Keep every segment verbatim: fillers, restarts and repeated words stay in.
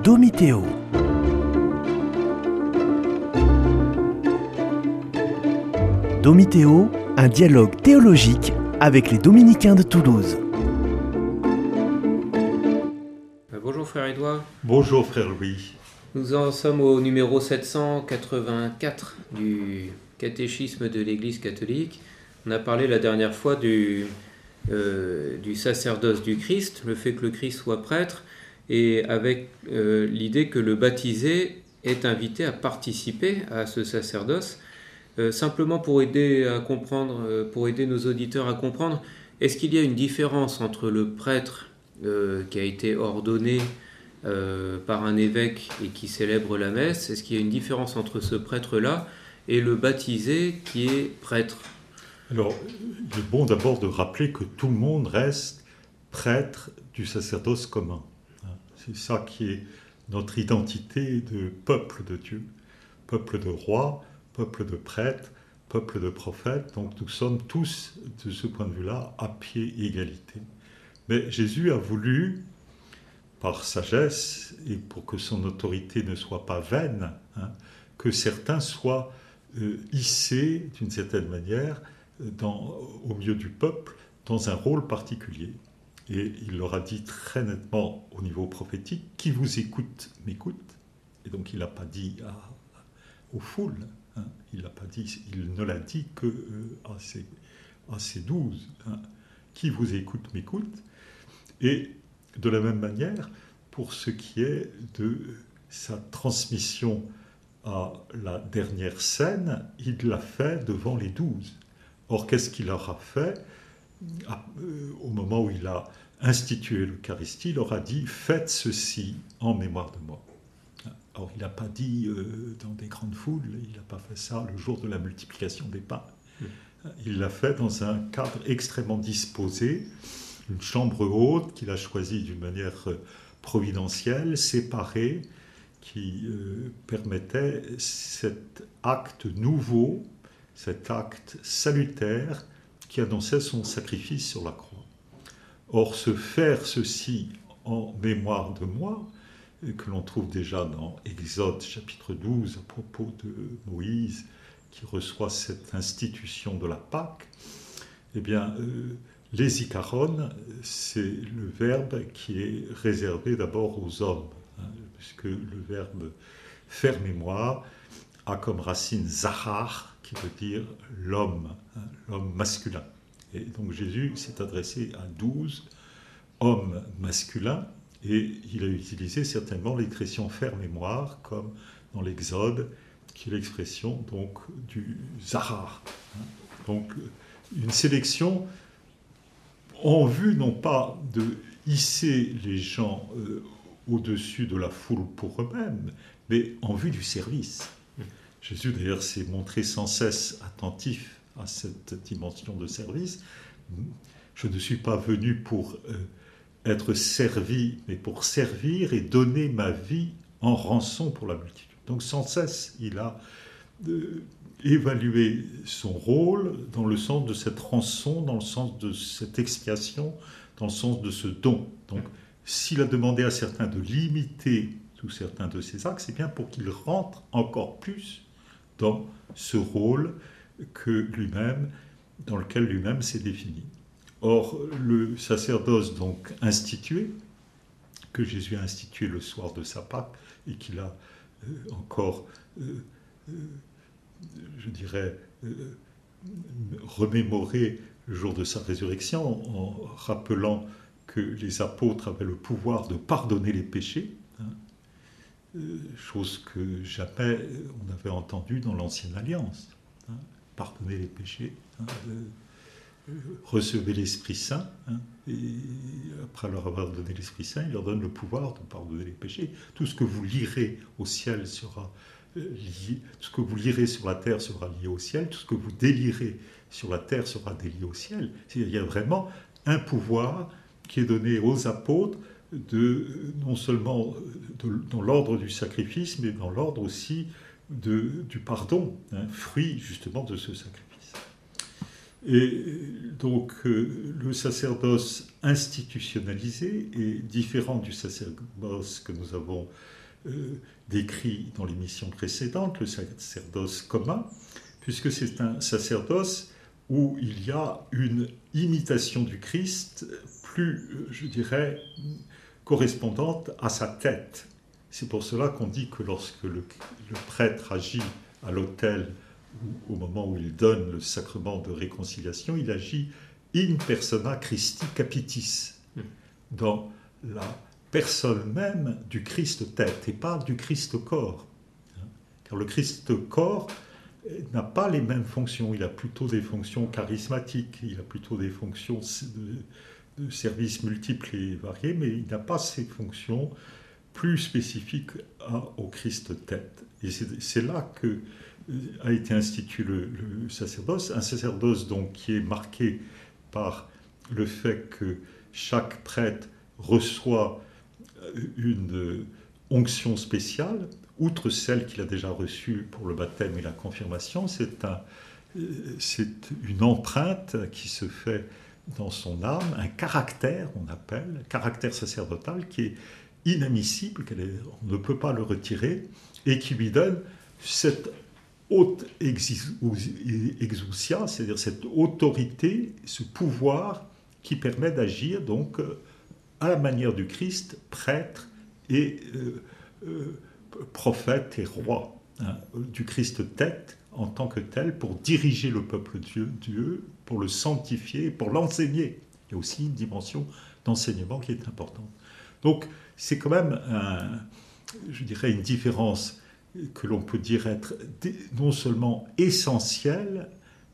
Domitéo. Domitéo, un dialogue théologique avec les dominicains de Toulouse. Bonjour frère Édouard. Bonjour frère Louis. Nous en sommes au numéro sept cent quatre-vingt-quatre du catéchisme de l'Église catholique. On a parlé la dernière fois du, euh, du sacerdoce du Christ, le fait que le Christ soit prêtre, et avec euh, l'idée que le baptisé est invité à participer à ce sacerdoce. Euh, simplement pour aider à comprendre, euh, pour aider nos auditeurs à comprendre, est-ce qu'il y a une différence entre le prêtre euh, qui a été ordonné euh, par un évêque et qui célèbre la messe? Est-ce qu'il y a une différence entre ce prêtre-là et le baptisé qui est prêtre? Alors, il est bon d'abord de rappeler que tout le monde reste prêtre du sacerdoce commun. C'est ça qui est notre identité de peuple de Dieu, peuple de rois, peuple de prêtres, peuple de prophètes. Donc nous sommes tous, de ce point de vue-là, à pied égalité. Mais Jésus a voulu, par sagesse, et pour que son autorité ne soit pas vaine, hein, que certains soient euh, hissés, d'une certaine manière, dans, au milieu du peuple, dans un rôle particulier. Et il leur a dit très nettement au niveau prophétique, qui vous écoute, m'écoute. Et donc il n'a pas dit à, aux foules, hein, il, a pas dit, il ne l'a dit que euh, à, ses, à ses douze. Hein, qui vous écoute, m'écoute. Et de la même manière, pour ce qui est de sa transmission à la dernière scène, il l'a fait devant les douze. Or, qu'est-ce qu'il leur a fait ? Au moment où il a institué l'Eucharistie, il leur a dit « Faites ceci en mémoire de moi ». Or, il n'a pas dit euh, dans des grandes foules, il n'a pas fait ça le jour de la multiplication des pains. Il l'a fait dans un cadre extrêmement disposé, une chambre haute qu'il a choisie d'une manière providentielle, séparée, qui euh, permettait cet acte nouveau, cet acte salutaire qui annonçait son sacrifice sur la croix. Or, se faire ceci en mémoire de moi, que l'on trouve déjà dans Exode chapitre douze à propos de Moïse, qui reçoit cette institution de la Pâque, eh bien, euh, les ikaron, c'est le verbe qui est réservé d'abord aux hommes, hein, puisque le verbe faire mémoire a comme racine zahar, qui veut dire l'homme, hein, l'homme masculin. Et donc Jésus s'est adressé à douze hommes masculins, et il a utilisé certainement l'expression faire mémoire, comme dans l'Exode, qui est l'expression donc du zahar. Donc une sélection en vue non pas de hisser les gens euh, au-dessus de la foule pour eux-mêmes, mais en vue du service. Jésus, d'ailleurs, s'est montré sans cesse attentif à cette dimension de service. Je ne suis pas venu pour euh, être servi, mais pour servir et donner ma vie en rançon pour la multitude. Donc, sans cesse, il a euh, évalué son rôle dans le sens de cette rançon, dans le sens de cette expiation, dans le sens de ce don. Donc, s'il a demandé à certains de limiter tous certains de ces actes, c'est bien pour qu'ils rentrent encore plus dans ce rôle que lui-même, dans lequel lui-même s'est défini. Or, le sacerdoce donc institué, que Jésus a institué le soir de sa Pâque, et qu'il a euh, encore, euh, euh, je dirais, euh, remémoré le jour de sa résurrection, en rappelant que les apôtres avaient le pouvoir de pardonner les péchés, hein, chose que jamais on avait entendue dans l'Ancienne Alliance. Hein, pardonner les péchés, hein, euh, recevez l'Esprit Saint, hein, et après leur avoir donné l'Esprit Saint, il leur donne le pouvoir de pardonner les péchés. Tout ce que vous lirez au ciel sera lié, tout ce que vous lirez sur la terre sera lié au ciel, tout ce que vous délirez sur la terre sera délié au ciel. C'est-à-dire, il y a vraiment un pouvoir qui est donné aux apôtres, de, non seulement de, dans l'ordre du sacrifice, mais dans l'ordre aussi de, du pardon, hein, fruit justement de ce sacrifice. Et donc euh, le sacerdoce institutionnalisé est différent du sacerdoce que nous avons euh, décrit dans l'émission précédente, le sacerdoce commun, puisque c'est un sacerdoce où il y a une imitation du Christ plus, je dirais, correspondante à sa tête. C'est pour cela qu'on dit que lorsque le, le prêtre agit à l'autel, ou au moment où il donne le sacrement de réconciliation, il agit in persona Christi capitis, dans la personne même du Christ tête, et pas du Christ corps. Car le Christ corps n'a pas les mêmes fonctions, il a plutôt des fonctions charismatiques, il a plutôt des fonctions de, de services multiples et variés, mais il n'a pas ces fonctions plus spécifiques à, au Christ tête. Et c'est, c'est là que a été institué le, le sacerdoce, un sacerdoce donc qui est marqué par le fait que chaque prêtre reçoit une onction spéciale, outre celle qu'il a déjà reçue pour le baptême et la confirmation. C'est, un, c'est une empreinte qui se fait dans son âme, un caractère, on appelle, caractère sacerdotal, qui est inadmissible, on ne peut pas le retirer, et qui lui donne cette haute exousia, c'est-à-dire cette autorité, ce pouvoir qui permet d'agir donc à la manière du Christ, prêtre et euh, euh, prophète et roi, hein, du Christ tête en tant que tel, pour diriger le peuple de Dieu, Dieu, pour le sanctifier, pour l'enseigner. Il y a aussi une dimension d'enseignement qui est importante. Donc c'est quand même, un, je dirais, une différence que l'on peut dire être non seulement essentielle,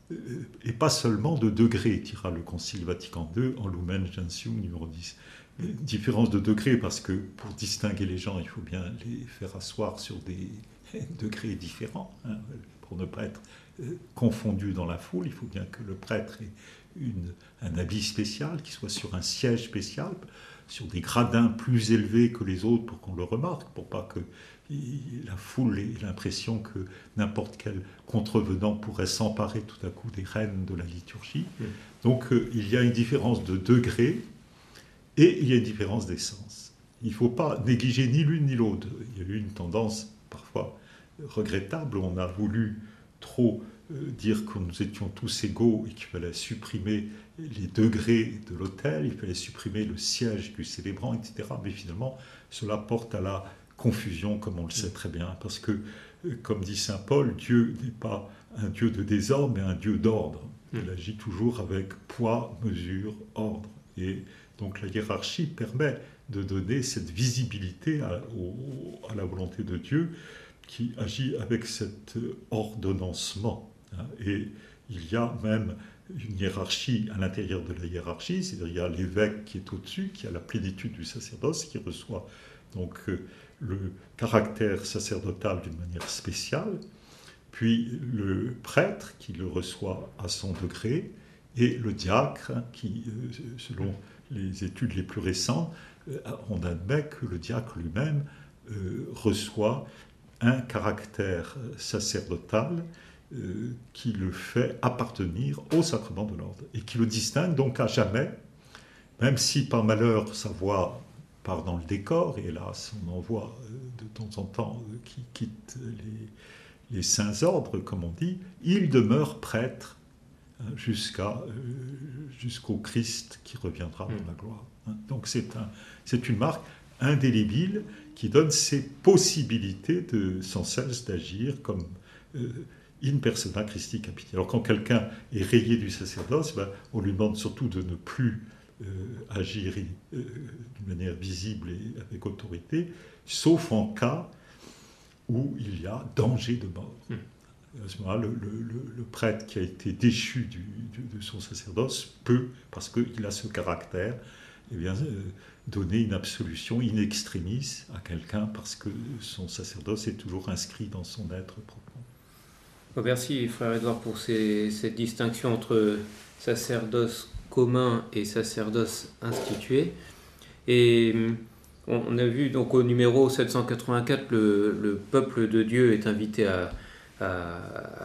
et pas seulement de degré, dira le Concile Vatican deux en Lumen Gentium numéro dix. Différence de degré, parce que pour distinguer les gens, il faut bien les faire asseoir sur des degrés différents, hein, pour ne pas être confondu dans la foule. Il faut bien que le prêtre ait une, un habit spécial, qu'il soit sur un siège spécial, sur des gradins plus élevés que les autres pour qu'on le remarque, pour pas que la foule ait l'impression que n'importe quel contrevenant pourrait s'emparer tout à coup des rênes de la liturgie. Mmh. Donc euh, il y a une différence de degré et il y a une différence d'essence. Il ne faut pas négliger ni l'une ni l'autre. Il y a eu une tendance parfois regrettable où on a voulu trop euh, dire que nous étions tous égaux et qu'il fallait supprimer les degrés de l'autel, il fallait supprimer le siège du célébrant, et cetera. Mais finalement, cela porte à la confusion, comme on le sait très bien, parce que, comme dit saint Paul, Dieu n'est pas un Dieu de désordre, mais un Dieu d'ordre. Il agit toujours avec poids, mesure, ordre. Et donc la hiérarchie permet de donner cette visibilité à, au, à la volonté de Dieu, qui agit avec cet ordonnancement. Et il y a même une hiérarchie à l'intérieur de la hiérarchie, c'est-à-dire il y a l'évêque qui est au-dessus, qui a la plénitude du sacerdoce, qui reçoit donc le caractère sacerdotal d'une manière spéciale, puis le prêtre qui le reçoit à son degré, et le diacre qui, selon les études les plus récentes, on admet que le diacre lui-même euh, reçoit un caractère sacerdotal euh, qui le fait appartenir au sacrement de l'ordre, et qui le distingue donc à jamais, même si par malheur sa voix part dans le décor, et hélas on en voit de temps en temps qui quittent les, les saints ordres, comme on dit, il demeure prêtre jusqu'à, jusqu'au Christ qui reviendra dans la gloire. Donc c'est, un, c'est une marque indélébile qui donne ces possibilités de, sans cesse d'agir comme euh, in persona Christi capiti. Alors quand quelqu'un est rayé du sacerdoce, ben, on lui demande surtout de ne plus euh, agir euh, d'une manière visible et avec autorité, sauf en cas où il y a danger de mort. Mmh. À ce moment-là, le, le, le prêtre qui a été déchu du, du, de son sacerdoce peut, parce qu'il a ce caractère, eh bien, euh, donner une absolution in extremis à quelqu'un parce que son sacerdoce est toujours inscrit dans son être profond. Merci, frère Édouard, pour ces, cette distinction entre sacerdoce commun et sacerdoce institué. Et on, on a vu donc au numéro sept cent quatre-vingt-quatre, le, le peuple de Dieu est invité à À,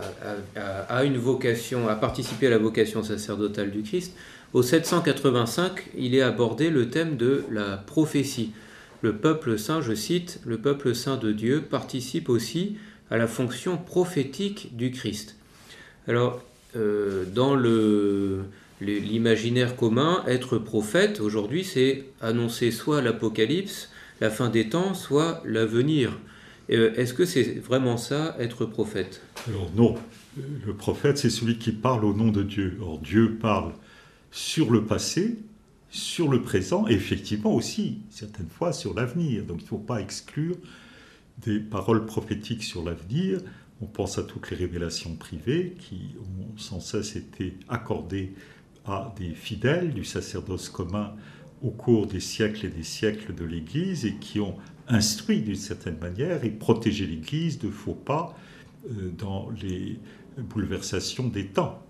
à, à une vocation, à participer à la vocation sacerdotale du Christ. Au sept cent quatre-vingt-cinq, il est abordé le thème de la prophétie. le peuple saint, je cite, le peuple saint de Dieu participe aussi à la fonction prophétique du Christ. Alors, euh, dans le, l'imaginaire commun, être prophète, aujourd'hui, c'est annoncer soit l'Apocalypse, la fin des temps, soit l'avenir. Euh, est-ce que c'est vraiment ça, être prophète ? Alors non, le prophète, c'est celui qui parle au nom de Dieu. Or, Dieu parle sur le passé, sur le présent, et effectivement aussi, certaines fois, sur l'avenir. Donc il ne faut pas exclure des paroles prophétiques sur l'avenir. On pense à toutes les révélations privées qui ont sans cesse été accordées à des fidèles du sacerdoce commun au cours des siècles et des siècles de l'Église et qui ont instruit d'une certaine manière et protégé l'Église de faux pas euh, dans les bouleversations des temps.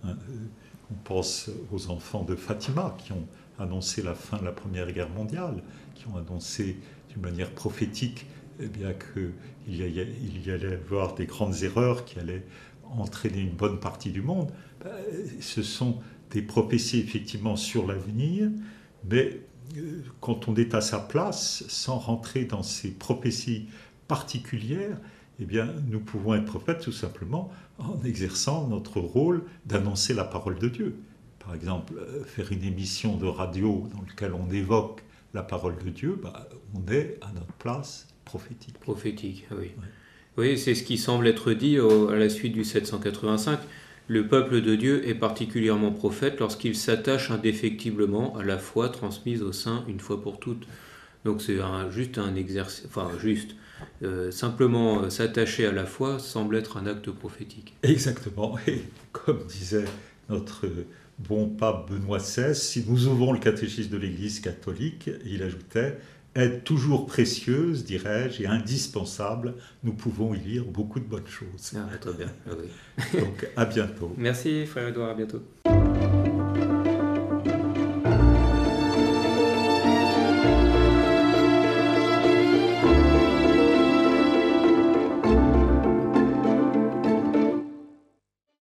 On pense aux enfants de Fatima qui ont annoncé la fin de la Première Guerre mondiale, qui ont annoncé d'une manière prophétique eh bien, qu'il y, y allait y avoir des grandes erreurs qui allaient entraîner une bonne partie du monde. Ben, ce sont des prophéties effectivement sur l'avenir, mais quand on est à sa place, sans rentrer dans ces prophéties particulières, eh bien, nous pouvons être prophètes tout simplement en exerçant notre rôle d'annoncer la parole de Dieu. Par exemple, faire une émission de radio dans laquelle on évoque la parole de Dieu, bah, on est à notre place prophétique. Prophétique, oui. Ouais. Oui, c'est ce qui semble être dit au, à la suite du sept cent quatre-vingt-cinq. Le peuple de Dieu est particulièrement prophète lorsqu'il s'attache indéfectiblement à la foi transmise au sein une fois pour toutes. Donc c'est un, juste un exercice, enfin juste, euh, simplement euh, s'attacher à la foi semble être un acte prophétique. Exactement, et comme disait notre bon pape Benoît seize, si nous ouvrons le catéchisme de l'Église catholique, il ajoutait « Est toujours précieuse, dirais-je, et indispensable, nous pouvons y lire beaucoup de bonnes choses. » Ah, très bien, ah, oui. Donc à bientôt. Merci frère Édouard, à bientôt.